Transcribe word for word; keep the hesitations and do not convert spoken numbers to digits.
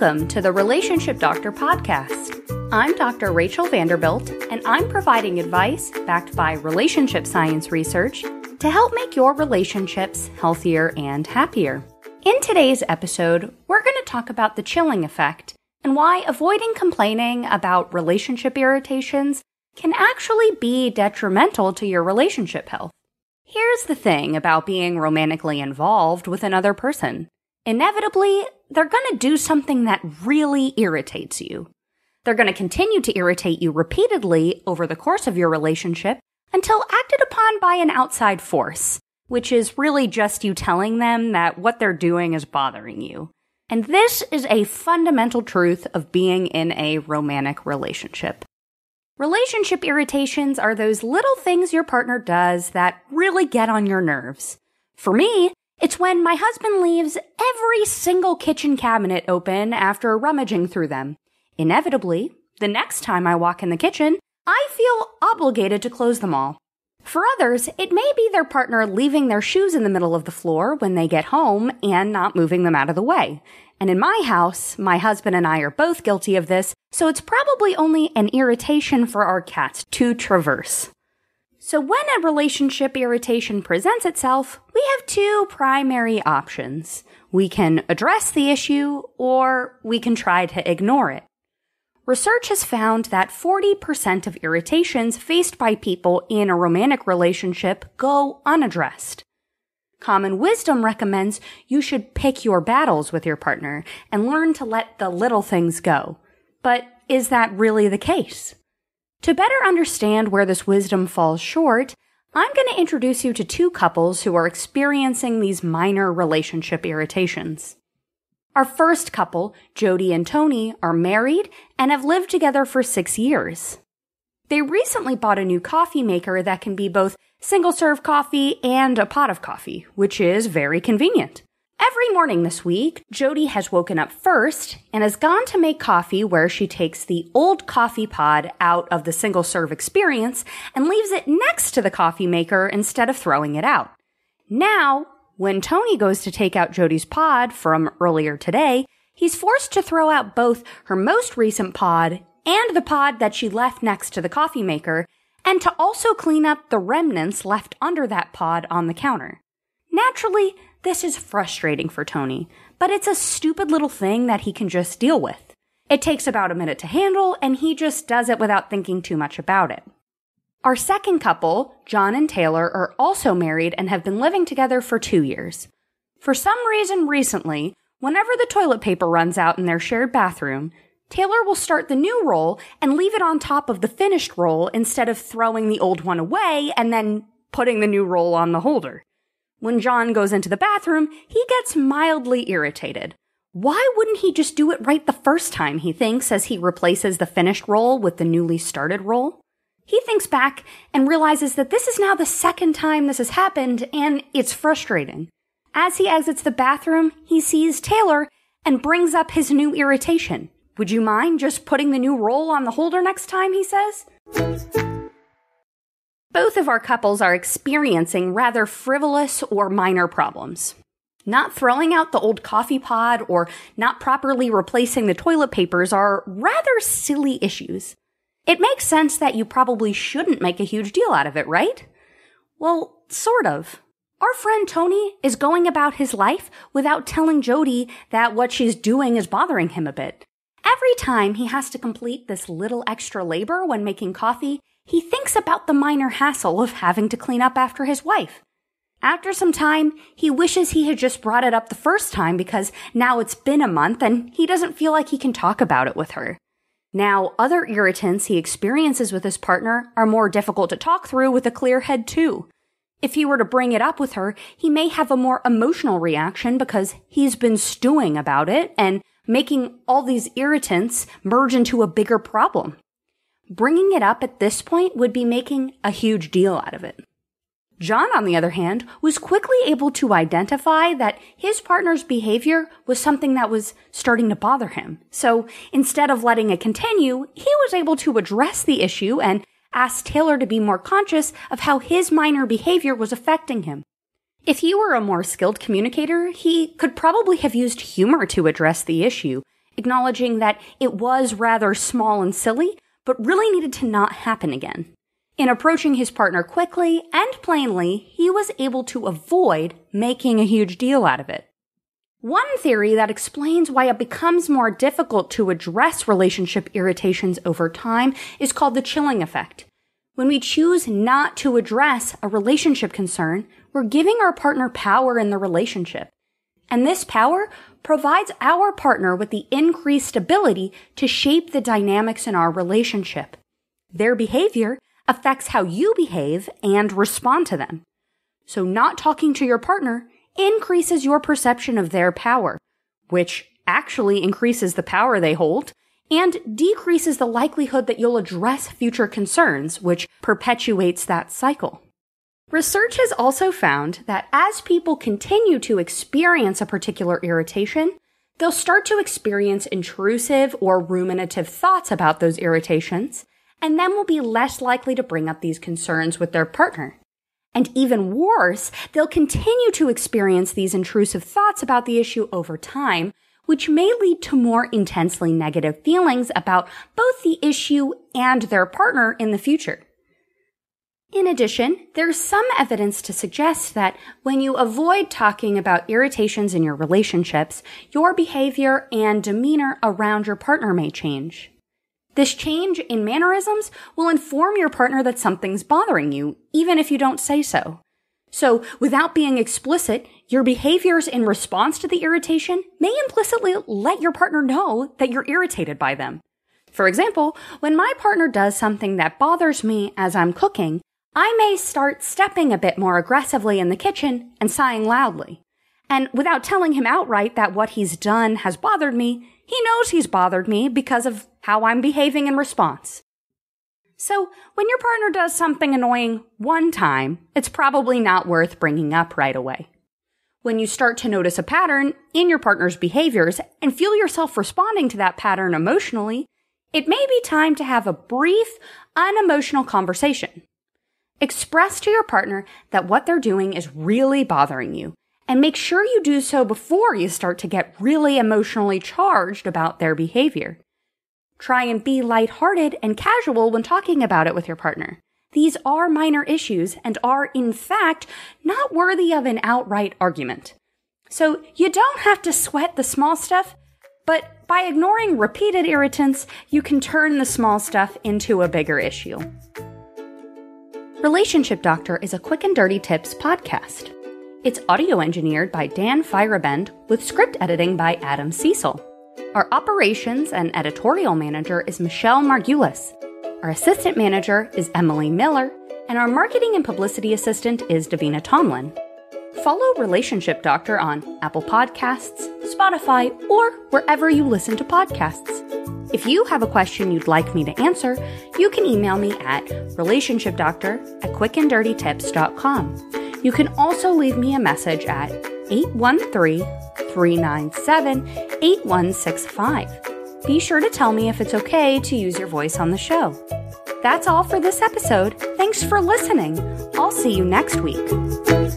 Welcome to the Relationship Doctor podcast. I'm Doctor Rachel Vanderbilt, and I'm providing advice backed by relationship science research to help make your relationships healthier and happier. In today's episode, we're going to talk about the chilling effect and why avoiding complaining about relationship irritations can actually be detrimental to your relationship health. Here's the thing about being romantically involved with another person. Inevitably, they're going to do something that really irritates you. They're going to continue to irritate you repeatedly over the course of your relationship until acted upon by an outside force, which is really just you telling them that what they're doing is bothering you. And this is a fundamental truth of being in a romantic relationship. Relationship irritations are those little things your partner does that really get on your nerves. For me, it's when my husband leaves every single kitchen cabinet open after rummaging through them. Inevitably, the next time I walk in the kitchen, I feel obligated to close them all. For others, it may be their partner leaving their shoes in the middle of the floor when they get home and not moving them out of the way. And in my house, my husband and I are both guilty of this, so it's probably only an irritation for our cats to traverse. So when a relationship irritation presents itself, we have two primary options. We can address the issue, or we can try to ignore it. Research has found that forty percent of irritations faced by people in a romantic relationship go unaddressed. Common wisdom recommends you should pick your battles with your partner and learn to let the little things go. But is that really the case? To better understand where this wisdom falls short, I'm going to introduce you to two couples who are experiencing these minor relationship irritations. Our first couple, Jody and Tony, are married and have lived together for six years. They recently bought a new coffee maker that can be both single-serve coffee and a pot of coffee, which is very convenient. Every morning this week, Jody has woken up first and has gone to make coffee where she takes the old coffee pod out of the single-serve experience and leaves it next to the coffee maker instead of throwing it out. Now, when Tony goes to take out Jody's pod from earlier today, he's forced to throw out both her most recent pod and the pod that she left next to the coffee maker, and to also clean up the remnants left under that pod on the counter. Naturally, this is frustrating for Tony, but it's a stupid little thing that he can just deal with. It takes about a minute to handle, and he just does it without thinking too much about it. Our second couple, John and Taylor, are also married and have been living together for two years. For some reason recently, whenever the toilet paper runs out in their shared bathroom, Taylor will start the new roll and leave it on top of the finished roll instead of throwing the old one away and then putting the new roll on the holder. When John goes into the bathroom, he gets mildly irritated. Why wouldn't he just do it right the first time, he thinks, as he replaces the finished roll with the newly started roll? He thinks back and realizes that this is now the second time this has happened, and it's frustrating. As he exits the bathroom, he sees Taylor and brings up his new irritation. Would you mind just putting the new roll on the holder next time, he says? Both of our couples are experiencing rather frivolous or minor problems. Not throwing out the old coffee pod or not properly replacing the toilet papers are rather silly issues. It makes sense that you probably shouldn't make a huge deal out of it, right? Well, sort of. Our friend Tony is going about his life without telling Jody that what she's doing is bothering him a bit. Every time he has to complete this little extra labor when making coffee, he thinks about the minor hassle of having to clean up after his wife. After some time, he wishes he had just brought it up the first time because now it's been a month and he doesn't feel like he can talk about it with her. Now, other irritants he experiences with his partner are more difficult to talk through with a clear head too. If he were to bring it up with her, he may have a more emotional reaction because he's been stewing about it and making all these irritants merge into a bigger problem. Bringing it up at this point would be making a huge deal out of it. John, on the other hand, was quickly able to identify that his partner's behavior was something that was starting to bother him. So instead of letting it continue, he was able to address the issue and ask Taylor to be more conscious of how his minor behavior was affecting him. If he were a more skilled communicator, he could probably have used humor to address the issue acknowledging that it was rather small and silly, but really needed to not happen again. In approaching his partner quickly and plainly, he was able to avoid making a huge deal out of it. One theory that explains why it becomes more difficult to address relationship irritations over time is called the chilling effect. When we choose not to address a relationship concern, we're giving our partner power in the relationship. And this power provides our partner with the increased ability to shape the dynamics in our relationship. Their behavior affects how you behave and respond to them. So not talking to your partner increases your perception of their power, which actually increases the power they hold, and decreases the likelihood that you'll address future concerns, which perpetuates that cycle. Research has also found that as people continue to experience a particular irritation, they'll start to experience intrusive or ruminative thoughts about those irritations, and then will be less likely to bring up these concerns with their partner. And even worse, they'll continue to experience these intrusive thoughts about the issue over time, which may lead to more intensely negative feelings about both the issue and their partner in the future. In addition, there's some evidence to suggest that when you avoid talking about irritations in your relationships, your behavior and demeanor around your partner may change. This change in mannerisms will inform your partner that something's bothering you, even if you don't say so. So, without being explicit, your behaviors in response to the irritation may implicitly let your partner know that you're irritated by them. For example, when my partner does something that bothers me as I'm cooking, I may start stepping a bit more aggressively in the kitchen and sighing loudly. And without telling him outright that what he's done has bothered me, he knows he's bothered me because of how I'm behaving in response. So, when your partner does something annoying one time, it's probably not worth bringing up right away. When you start to notice a pattern in your partner's behaviors and feel yourself responding to that pattern emotionally, it may be time to have a brief, unemotional conversation. Express to your partner that what they're doing is really bothering you, and make sure you do so before you start to get really emotionally charged about their behavior. Try and be lighthearted and casual when talking about it with your partner. These are minor issues and are, in fact, not worthy of an outright argument. So you don't have to sweat the small stuff, but by ignoring repeated irritants, you can turn the small stuff into a bigger issue. Relationship Doctor is a quick and dirty tips podcast. It's audio engineered by Dan Feierabend with script editing by Adam Cecil. Our operations and editorial manager is Michelle Margulis. Our assistant manager is Emily Miller, and our marketing and publicity assistant is Davina Tomlin. Follow Relationship Doctor on Apple Podcasts, Spotify, or wherever you listen to podcasts. If you have a question you'd like me to answer, you can email me at relationshipdoctor at quick and dirty tips dot com. You can also leave me a message at eight one three, three nine seven, eight one six five. Be sure to tell me if it's okay to use your voice on the show. That's all for this episode. Thanks for listening. I'll see you next week.